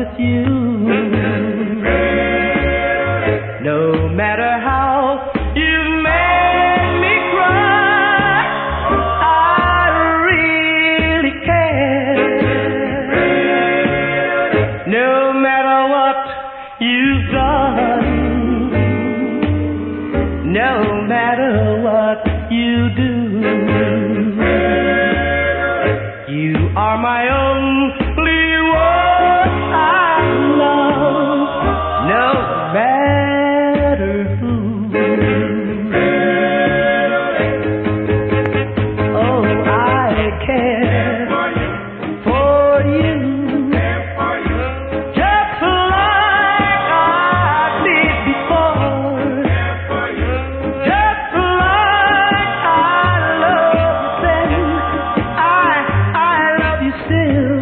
with you. No matter how you've made me cry, I really care. No matter what you've done, no matter what you do, you are my only one I love, no matter who. Oh, I care for you, just like I did before, just like I loved you then. I love you still.